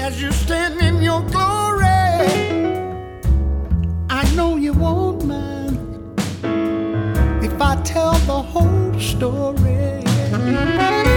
as you stand in your glory. I know you won't mind if I tell the whole story.